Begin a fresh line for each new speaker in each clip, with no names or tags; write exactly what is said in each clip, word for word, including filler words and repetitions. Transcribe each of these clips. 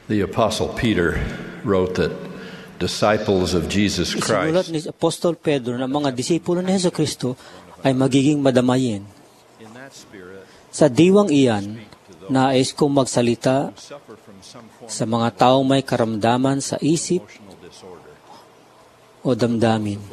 The Apostle Peter wrote that disciples of Jesus
Isinulat
Christ
ni Apostol Pedro na mga disipulo ni Jesucristo ay magiging madamayin. Sa diwang iyan, nais kong magsalita sa mga taong may karamdaman sa isip o damdamin.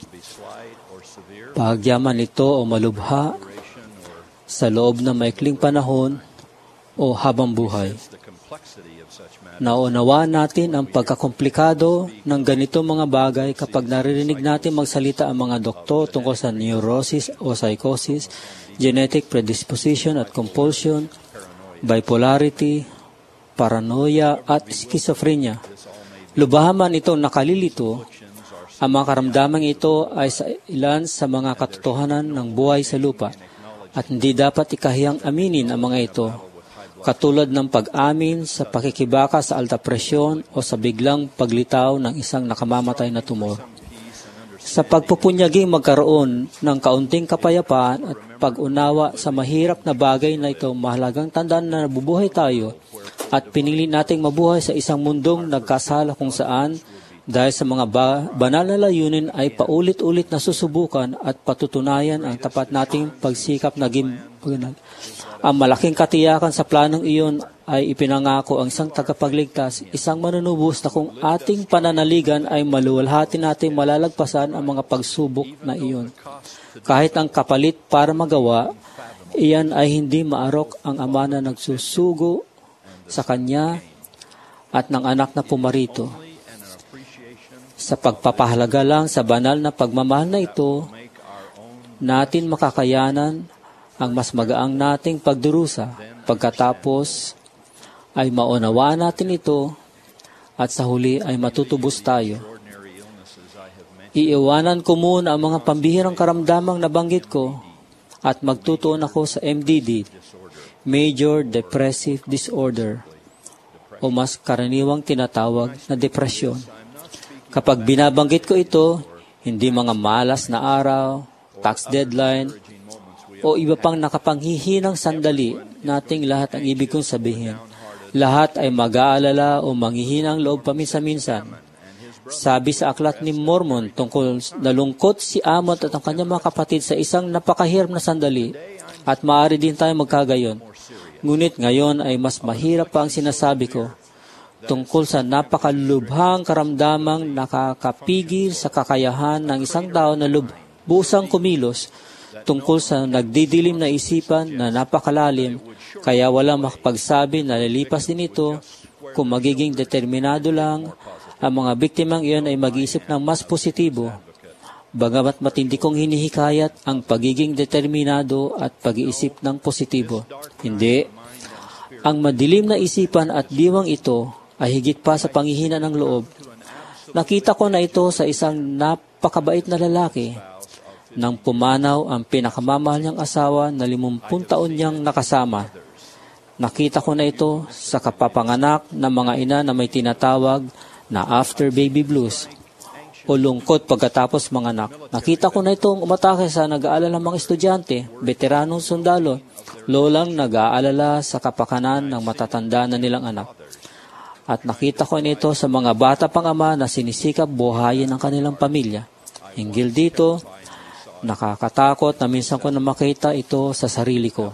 Pagyaman ito o malubha sa loob ng maikling panahon o habang buhay. Naunawa natin ang pagkakomplikado ng ganito mga bagay kapag naririnig natin magsalita ang mga doktor tungkol sa neurosis o psychosis, genetic predisposition at compulsion, bipolarity, paranoia at schizophrenia. Lubahaman itong nakalilito, ang mga karamdamang ito ay sa ilan sa mga katotohanan ng buhay sa lupa at hindi dapat ikahiyang aminin ang mga ito, katulad ng pag-amin sa pakikibaka sa alta presyon o sa biglang paglitaw ng isang nakamamatay na tumor. Sa pagpupunyaging magkaroon ng kaunting kapayapaan at pag-unawa sa mahirap na bagay na ito, mahalagang tandaan na nabubuhay tayo at pinili nating mabuhay sa isang mundong nagkasala kung saan dahil sa mga ba- banal na layunin ay paulit-ulit na susubukan at patutunayan ang tapat nating pagsikap na gimbanal. Ang malaking katiyakan sa planong iyon ay ipinangako ang isang tagapagligtas, isang manunubos na kung ating pananaligan ay maluwalhati natin malalagpasan ang mga pagsubok na iyon. Kahit ang kapalit para magawa, iyan ay hindi maarok ang ama na nagsusugo sa kanya at ng anak na pumarito. Sa pagpapahalaga lang sa banal na pagmamahal na ito, natin makakayanan ang mas magaang nating pagdurusa. Pagkatapos ay maunawaan natin ito at sa huli ay matutubos tayo. Iiwanan ko muna ang mga pambihirang karamdamang nabanggit ko at magtutuon ako sa M D D, Major Depressive Disorder, o mas karaniwang tinatawag na depresyon. Kapag binabanggit ko ito, hindi mga malas na araw, tax deadline, o iba pang nakapanghihinang sandali, nating lahat ang ibig kong sabihin. Lahat ay mag-aalala o manghihinang loob paminsan-minsan. Sabi sa aklat ni Mormon tungkol nalungkot si Amot at ang kanyang mga kapatid sa isang napakahirap na sandali at maaari din tayo magkagayon. Ngunit ngayon ay mas mahirap pa ang sinasabi ko tungkol sa napakalubhang karamdamang nakakapigil sa kakayahan ng isang tao na lubusang kumilos, tungkol sa nagdidilim na isipan na napakalalim, kaya walang makapagsabi na lilipas din ito kung magiging determinado lang ang mga biktimang iyon ay mag-iisip ng mas positibo. Bagamat matindi kong hinihikayat ang pagiging determinado at pag-iisip ng positibo. Hindi. Ang madilim na isipan at diwang ito ay higit pa sa panghihina ng loob. Nakita ko na ito sa isang napakabait na lalaki nang pumanaw ang pinakamamahal niyang asawa na limumpung taon niyang nakasama. Nakita ko na ito sa kapapanganak ng mga ina na may tinatawag na after baby blues o lungkot pagkatapos manganak. Nakita ko na itong umatake sa nag-aalala mga estudyante, veteranong sundalo, lolang nag-aalala sa kapakanan ng matatanda na nilang anak. At nakita ko nito sa mga bata pang ama na sinisikap buhayin ang kanilang pamilya. Hinggil dito, nakakatakot na minsan ko na makita ito sa sarili ko.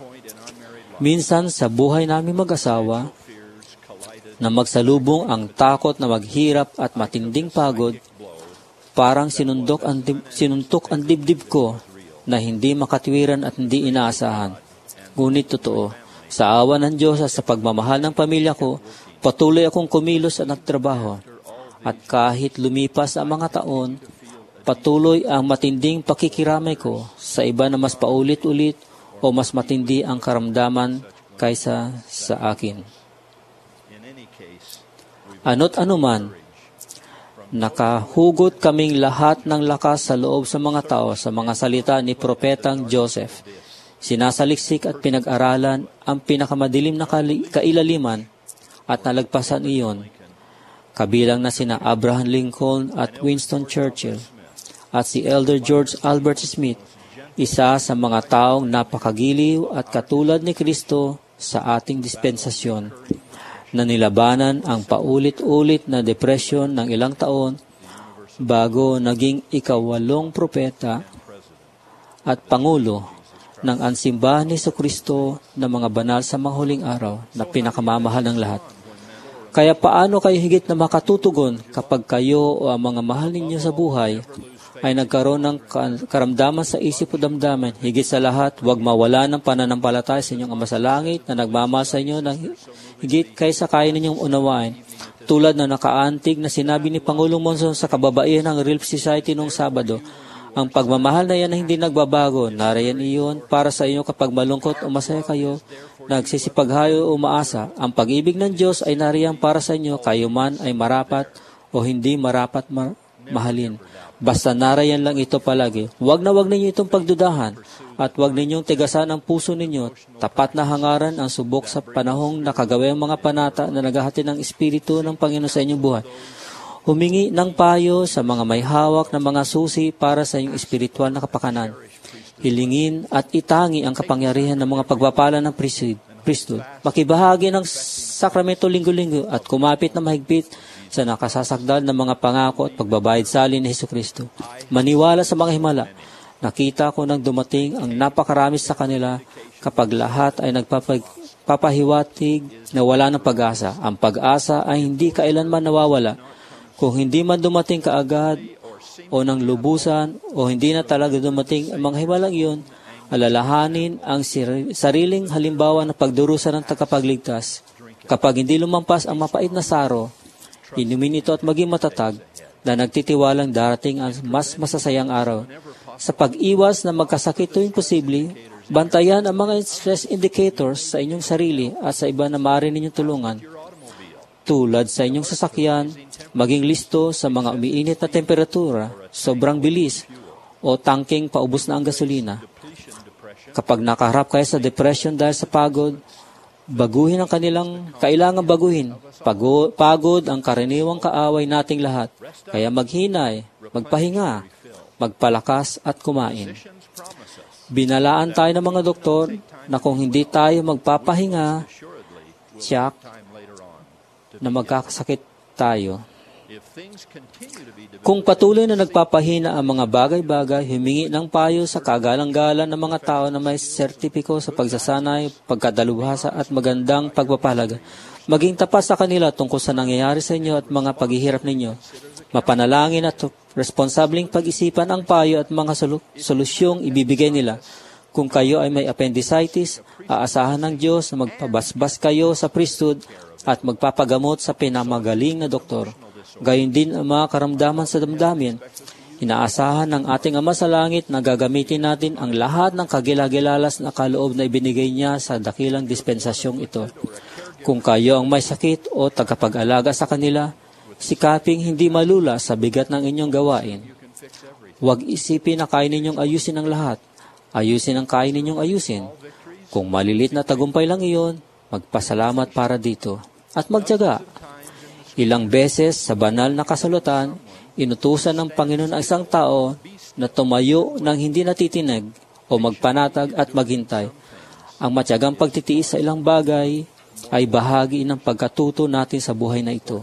Minsan sa buhay namin mag-asawa, na magsalubong ang takot na maghirap at matinding pagod, parang sinundok ang, sinuntok ang dibdib ko na hindi makatwiran at hindi inaasahan. Ngunit totoo, sa awa ng Diyos at sa pagmamahal ng pamilya ko, patuloy akong kumilos at nagtrabaho. At kahit lumipas ang mga taon, patuloy ang matinding pakikiramay ko sa iba na mas paulit-ulit o mas matindi ang karamdaman kaysa sa akin. Ano't anuman, nakahugot kaming lahat ng lakas sa loob sa mga tao sa mga salita ni Propetang Joseph. Sinasaliksik at pinag-aralan ang pinakamadilim na kailaliman at nalagpasan iyon, kabilang na sina Abraham Lincoln at Winston Churchill at si Elder George Albert Smith, isa sa mga taong napakagiliw at katulad ni Kristo sa ating dispensasyon. na nilabanan ang paulit-ulit na depresyon ng ilang taon bago naging ikawalong propeta at pangulo ng ansimbahan ni Jesucristo na mga banal sa mga huling araw na pinakamamahal ng lahat. Kaya paano kayo higit na makatutugon kapag kayo o ang mga mahal ninyo sa buhay ay nagkaroon ng karamdaman sa isip o damdamin? Higit sa lahat, huwag mawala ng pananampalataya sa inyong Ama sa Langit na nagmamahal sa inyo ng higit kaysa kaya ninyong unawain. Tulad na nakaantig na sinabi ni Pangulong Monson sa kababaihan ng Relief Society noong Sabado, ang pagmamahal na yan na hindi nagbabago. Narayan iyon para sa inyo kapag malungkot o masaya kayo, nagsisipaghayo o umaasa. Ang pag-ibig ng Diyos ay nariyan para sa inyo, kayo man ay marapat o hindi marapat ma- mahalin. Basta narayan lang ito palagi. Huwag na huwag ninyo itong pagdudahan at huwag ninyong tigasan ang puso ninyo. Tapat na hangaran ang subok sa panahong nakagawang mga panata na naghahati ng Espiritu ng Panginoon sa inyong buhay. Humingi ng payo sa mga may hawak ng mga susi para sa inyong espiritual na kapakanan. Hilingin at itangi ang kapangyarihan ng mga pagpapala ng priesthood. Makibahagi ng sakramento linggo-linggo at kumapit na mahigpit sa nakasasakdal ng mga pangako at pagbabayad sali ni Jesucristo. Maniwala sa mga himala. Nakita ko nang dumating ang napakarami sa kanila kapag lahat ay nagpapahiwatig na wala ng pag-asa. Ang pag-asa ay hindi kailanman nawawala. Kung hindi man dumating kaagad o nang lubusan o hindi na talaga dumating ang mga himalang iyon, alalahanin ang sariling halimbawa ng pagdurusa ng tagapagligtas. Kapag hindi lumampas ang mapait na saro, inumin ito at maging matatag na nagtitiwalang darating ang mas masasayang araw. Sa pag-iwas na magkasakit tuwing posible, bantayan ang mga stress indicators sa inyong sarili at sa iba na maaari ninyong tulungan. Tulad sa inyong sasakyan, maging listo sa mga umiinit na temperatura, sobrang bilis, o tangking paubos na ang gasolina. Kapag nakaharap kayo sa depression dahil sa pagod, baguhin ang kanilang kailangan baguhin. Pagod, pagod ang karaniwang kaaway nating lahat. Kaya maghinay, magpahinga, magpalakas at kumain. Binalaan tayo ng mga doktor na kung hindi tayo magpapahinga, tiyak na magkakasakit tayo. Kung patuloy na nagpapahina ang mga bagay-bagay, humingi ng payo sa kagalang-galang ng mga tao na may sertipiko sa pagsasanay, pagkadalubhasa at magandang pagpapahalaga. Maging tapat sa kanila tungkol sa nangyayari sa inyo at mga paghihirap ninyo. Mapanalangin at responsableng pag-isipan ang payo at mga solu- solusyong ibibigay nila. Kung kayo ay may appendicitis, aasahan ng Diyos na magpabasbas kayo sa priesthood at magpapagamot sa pinamagaling na doktor. Gayon din ang mga karamdaman sa damdamin. Inaasahan ng ating Ama sa Langit na gagamitin natin ang lahat ng kagilagilalas na kaloob na ibinigay niya sa dakilang dispensasyong ito. Kung kayo ang may sakit o tagapag-alaga sa kanila, sikaping hindi malula sa bigat ng inyong gawain. Huwag isipin na kaya ninyong ayusin ang lahat. Ayusin ang kaya ninyong ayusin. Kung malilit na tagumpay lang iyon, magpasalamat para dito. At magtiyaga. Ilang beses sa banal na kasulatan, inutusan ng Panginoon ang isang tao na tumayo ng hindi natitinig o magpanatag at maghintay. Ang matyagang pagtitiis sa ilang bagay ay bahagi ng pagkatuto natin sa buhay na ito.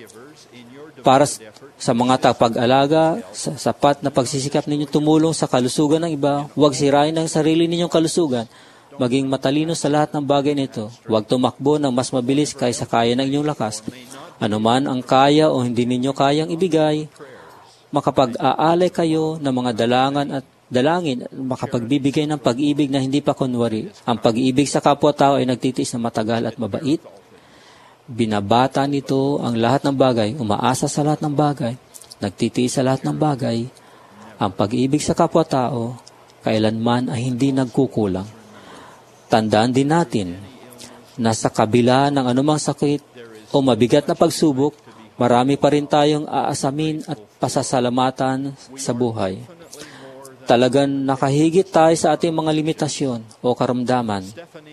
Para sa mga tagapag-alaga, sa sapat na pagsisikap ninyo tumulong sa kalusugan ng iba, huwag sirain ang sarili ninyong kalusugan. Maging matalino sa lahat ng bagay nito. Huwag tumakbo ng mas mabilis kaysa kaya ng inyong lakas. Ano man ang kaya o hindi ninyo kayang ibigay, makapag-aalay kayo ng mga dalangan at dalangin at makapagbibigay ng pag-ibig na hindi pa kunwari. Ang pag-ibig sa kapwa-tao ay nagtitiis na matagal at mabait. Binabata nito ang lahat ng bagay, umaasa sa lahat ng bagay, nagtitiis sa lahat ng bagay. Ang pag-ibig sa kapwa-tao, kailanman ay hindi nagkukulang. Tandaan din natin na sa kabila ng anumang sakit o mabigat na pagsubok, marami pa rin tayong aasamin at pasasalamatan sa buhay. Talagang nakahigit tayo sa ating mga limitasyon o karamdaman.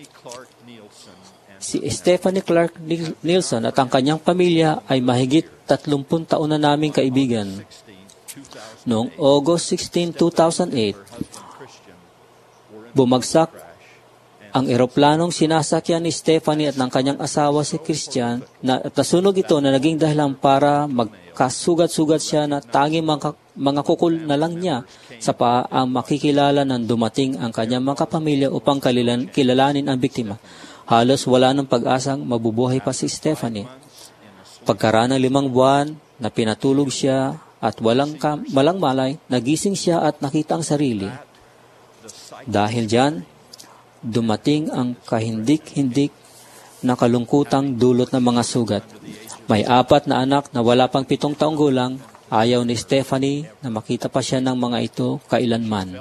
Si Stephanie Clark Nielsen at ang kanyang pamilya ay mahigit tatlumpung taon na naming kaibigan. Noong August sixteenth, two thousand eight, bumagsak Ang eroplanong sinasakyan ni Stephanie at ng kanyang asawa si Christian, na at nasunog ito na naging dahilan para magkasugat-sugat siya na tanging mga, mga kukul na lang niya sa paa ang makikilala ng dumating ang kanyang mga kapamilya upang kalilan, kilalanin ang biktima. Halos wala ng pag-asang mabubuhay pa si Stephanie. Pagkaraan ng limang buwan na pinatulog siya at walang, kam, walang malay, nagising siya at nakita ang sarili. Dahil diyan, dumating ang kahindik-hindik na kalungkutang dulot ng mga sugat. May apat na anak na wala pang pitong taong gulang. Ayaw ni Stephanie na makita pa siya ng mga ito kailanman.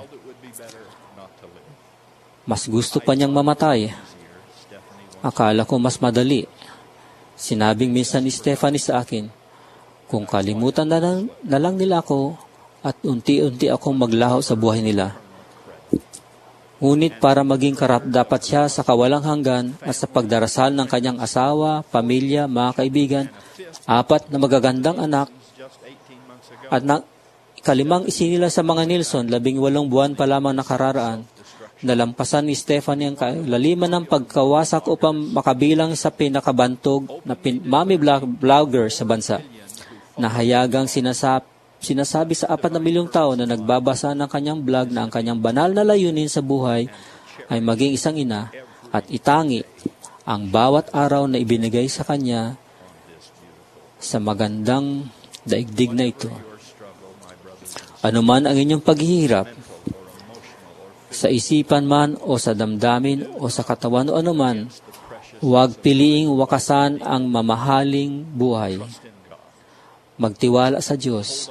Mas gusto pa niyang mamatay. Akala ko mas madali. Sinabing minsan ni Stephanie sa akin, kung kalimutan na lang, na lang nila ako at unti-unti akong maglaho sa buhay nila. Ngunit para maging karap dapat siya sa kawalang hanggan at sa pagdarasal ng kanyang asawa, pamilya, mga kaibigan, apat na magagandang anak, at na, kalimang isinila sa mga Nilsson, labing walong buwan pa lamang nakararaan, nalampasan ni Stephanie ang kalaliman ng pagkawasak upang makabilang sa pinakabantog na pin, mommy vlogger sa bansa. Nahayagang sinasap Sinasabi sa apat na milyong tao na nagbabasa ng kanyang blog na ang kanyang banal na layunin sa buhay ay maging isang ina at itangi ang bawat araw na ibinigay sa kanya sa magandang daigdig na ito. Ano man ang inyong paghihirap, sa isipan man o sa damdamin o sa katawan o anuman, huwag piliing wakasan ang mamahaling buhay. Magtiwala sa Diyos.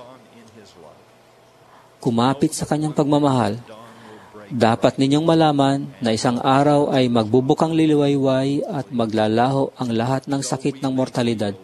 Kumapit sa kanyang pagmamahal. Dapat ninyong malaman na isang araw ay magbubukang liliwayway at maglalaho ang lahat ng sakit ng mortalidad.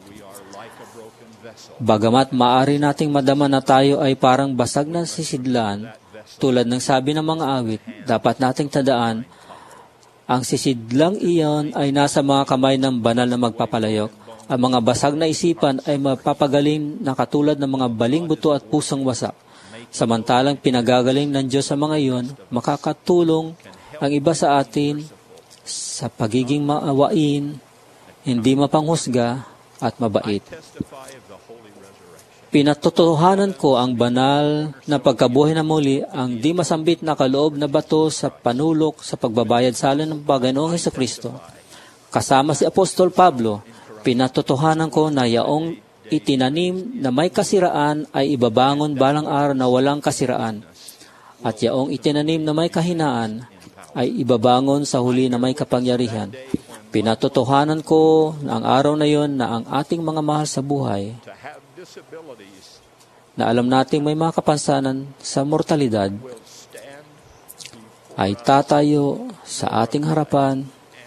Bagamat maaari nating madama na tayo ay parang basag na sisidlan, tulad ng sabi ng mga awit, dapat nating tandaan, ang sisidlang iyon ay nasa mga kamay ng banal na magpapalayok. Ang mga basag na isipan ay mapapagaling na katulad ng mga baling buto at pusong wasak. Samantalang pinagagaling ng Diyos sa mga iyon, makakatulong ang iba sa atin sa pagiging maawain, hindi mapanghusga at mabait. Pinatotohanan ko ang banal na pagkabuhay na muli, ang di masambit na kaloob na bato sa panulok sa pagbabayad sala ng Panginoong Hesukristo. Kasama si Apostol Pablo, pinatotohanan ko na yaong itinanim na may kasiraan ay ibabangon balang araw na walang kasiraan. At yaong itinanim na may kahinaan ay ibabangon sa huli na may kapangyarihan. Pinatotohanan ko na ang araw na yon na ang ating mga mahal sa buhay, na alam nating may mga kapansanan sa mortalidad, ay tatayo sa ating harapan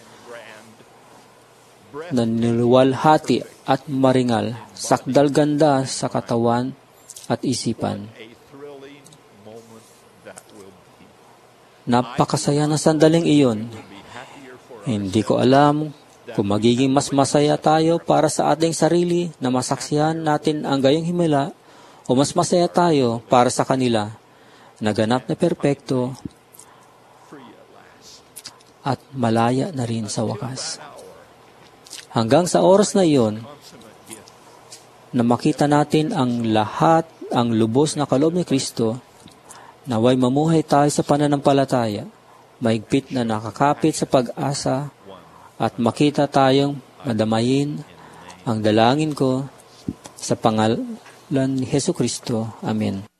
na niluwalhati at maringal, sakdal ganda sa katawan at isipan. Napakasaya na sandaling iyon. Hindi ko alam kung magiging mas masaya tayo para sa ating sarili na masaksihan natin ang gayong himala o mas masaya tayo para sa kanila na ganap na perpekto at malaya na rin sa wakas. Hanggang sa oras na iyon, na makita natin ang lahat, ang lubos na kaloob ni Kristo, naway mamuhay tayo sa pananampalataya, maigpit na nakakapit sa pag-asa, at makita tayong madamayin ang dalangin ko sa pangalan ni Hesukristo. Amen.